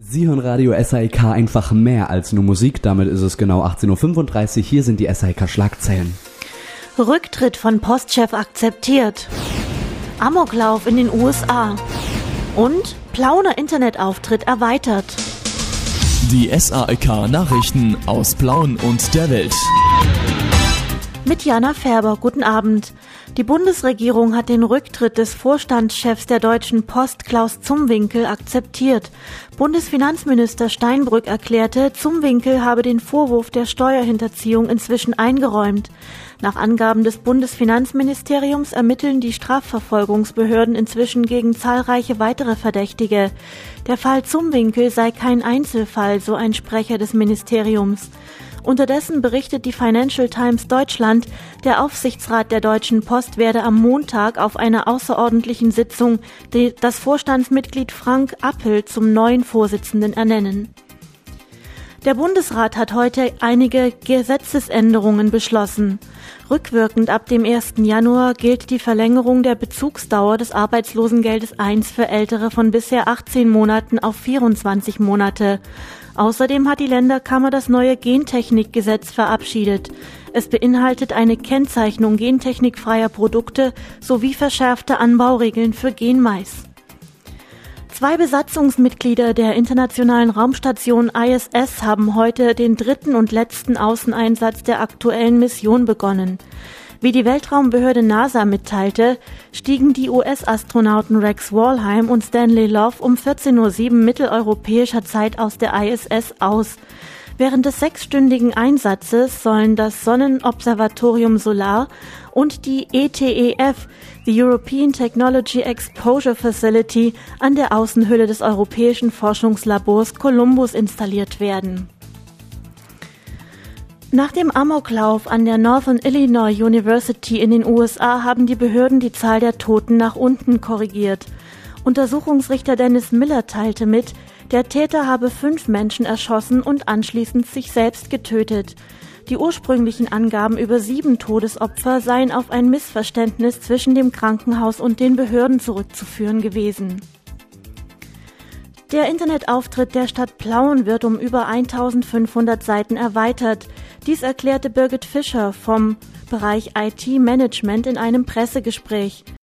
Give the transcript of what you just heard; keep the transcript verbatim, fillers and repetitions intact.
Sie hören Radio S A I K, einfach mehr als nur Musik. Damit ist es genau achtzehn Uhr fünfunddreißig. Hier sind die S A I K-Schlagzeilen. Rücktritt von Postchef akzeptiert. Amoklauf in den U S A. Und Plauner Internetauftritt erweitert. Die S A I K-Nachrichten aus Plauen und der Welt. Mit Jana Färber, guten Abend. Die Bundesregierung hat den Rücktritt des Vorstandschefs der Deutschen Post, Klaus Zumwinkel, akzeptiert. Bundesfinanzminister Steinbrück erklärte, Zumwinkel habe den Vorwurf der Steuerhinterziehung inzwischen eingeräumt. Nach Angaben des Bundesfinanzministeriums ermitteln die Strafverfolgungsbehörden inzwischen gegen zahlreiche weitere Verdächtige. Der Fall Zumwinkel sei kein Einzelfall, so ein Sprecher des Ministeriums. Unterdessen berichtet die Financial Times Deutschland, der Aufsichtsrat der Deutschen Post werde am Montag auf einer außerordentlichen Sitzung das Vorstandsmitglied Frank Appel zum neuen Vorsitzenden ernennen. Der Bundesrat hat heute einige Gesetzesänderungen beschlossen. Rückwirkend ab dem ersten Januar gilt die Verlängerung der Bezugsdauer des Arbeitslosengeldes eins für Ältere von bisher achtzehn Monaten auf vierundzwanzig Monate. Außerdem hat die Länderkammer das neue Gentechnikgesetz verabschiedet. Es beinhaltet eine Kennzeichnung gentechnikfreier Produkte sowie verschärfte Anbauregeln für Genmais. Zwei Besatzungsmitglieder der internationalen Raumstation I S S haben heute den dritten und letzten Außeneinsatz der aktuellen Mission begonnen. Wie die Weltraumbehörde NASA mitteilte, stiegen die U S-Astronauten Rex Walheim und Stanley Love um vierzehn Uhr sieben mitteleuropäischer Zeit aus der I S S aus. Während des sechsstündigen Einsatzes sollen das Sonnenobservatorium Solar und die E T E F, die European Technology Exposure Facility, an der Außenhülle des europäischen Forschungslabors Columbus installiert werden. Nach dem Amoklauf an der Northern Illinois University in den U S A haben die Behörden die Zahl der Toten nach unten korrigiert. Untersuchungsrichter Dennis Miller teilte mit, der Täter habe fünf Menschen erschossen und anschließend sich selbst getötet. Die ursprünglichen Angaben über sieben Todesopfer seien auf ein Missverständnis zwischen dem Krankenhaus und den Behörden zurückzuführen gewesen. Der Internetauftritt der Stadt Plauen wird um über eintausendfünfhundert Seiten erweitert. Dies erklärte Birgit Fischer vom Bereich I T-Management in einem Pressegespräch.